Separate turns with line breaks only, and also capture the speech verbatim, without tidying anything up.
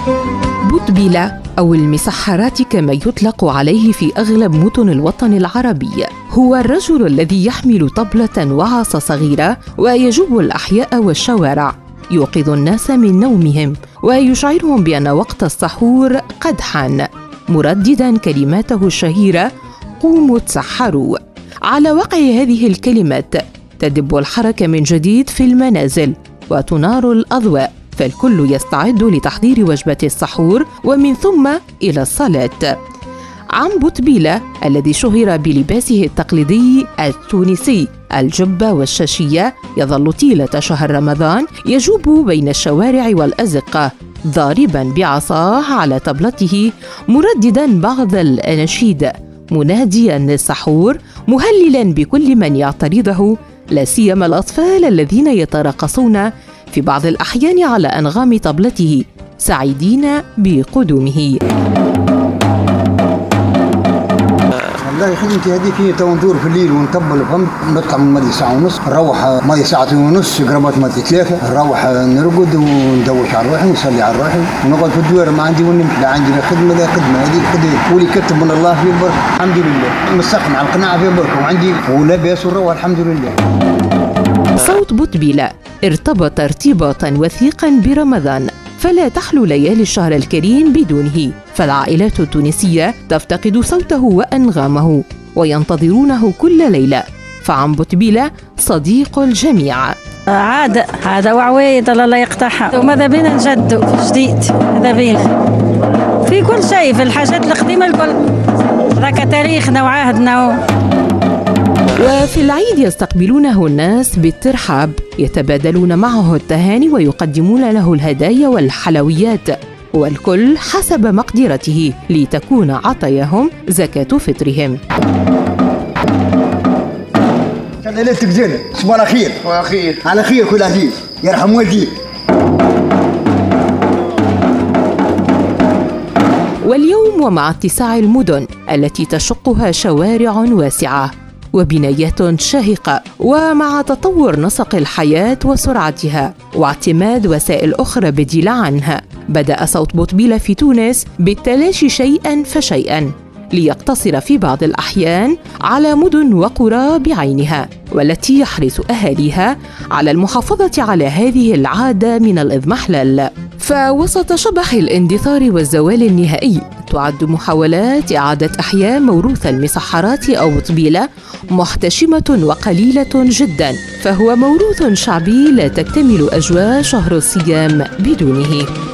بوتبيلة أو المسحرات كما يطلق عليه في أغلب مدن الوطن العربي هو الرجل الذي يحمل طبلة وعصا صغيرة ويجوب الأحياء والشوارع، يوقظ الناس من نومهم ويشعرهم بأن وقت السحور قد حان، مردداً كلماته الشهيرة: قوموا تسحروا. على وقع هذه الكلمات تدب الحركة من جديد في المنازل وتنار الأضواء، فالكل يستعد لتحضير وجبة السحور ومن ثم إلى الصلاة. عم بوتبيلة الذي شهر بلباسه التقليدي التونسي الجبة والشاشية يظل طيلة شهر رمضان يجوب بين الشوارع والأزقة ضارباً بعصاه على طبلته، مردداً بعض الأناشيد، منادياً للسحور، مهللاً بكل من يعترضه، لا سيما الأطفال الذين يتراقصون في بعض الأحيان على أنغام طبلته سعيدين بقدومه.
والله خدمتي هذه فيه تو ندور في الليل ونطبل، فهمت؟ نطلع من مدي ساعة ونص، نروح مدي ساعتين ونص، قرابات مدي ثلاثة، نروح نرقد وندوش على روحي ونصلي على روحي ونقعد في الدوار ما عندي ونمشي، لا عندي لا خدمة لا خدمة، هذه خدمة واللي كتب من الله في البركة الحمد لله، مستقم على القناعة في البركة وعندي ولاباس ونروح الحمد لله.
صوت بوتبيلة ارتبط ارتباطا وثيقا برمضان، فلا تخلو ليالي الشهر الكريم بدونه، فالعائلات التونسية تفتقد صوته وأنغامه وينتظرونه كل ليلة، فعم بوتبيلة صديق الجميع.
عادة عادة وعويد الله لا يقطعها، وماذا بينا نجدوا في جديد، ماذا بينا في كل شيء، في الحاجات القديمة الكل، ذاك تاريخنا وعهدنا.
وفي العيد يستقبلونه الناس بالترحاب، يتبادلون معه التهاني ويقدمون له الهدايا والحلويات، والكل حسب مقدرته لتكون عطاياهم زكاة فطرهم.
ليلتك زينة، صباح على خير.
على خير.
على خير كل عزيز، يرحم والديك.
واليوم ومع اتساع المدن التي تشقها شوارع واسعة وبنايات شاهقة، ومع تطور نسق الحياة وسرعتها واعتماد وسائل أخرى بديلة عنها، بدأ صوت بوتبيلة في تونس بالتلاشي شيئاً فشيئاً، ليقتصر في بعض الأحيان على مدن وقرى بعينها، والتي يحرص أهاليها على المحافظة على هذه العادة من الإضمحلال. فوسط شبح الاندثار والزوال النهائي تعد محاولات إعادة إحياء موروث المسحرات أو بوتبيلة محتشمة وقليلة جداً، فهو موروث شعبي لا تكتمل أجواء شهر الصيام بدونه.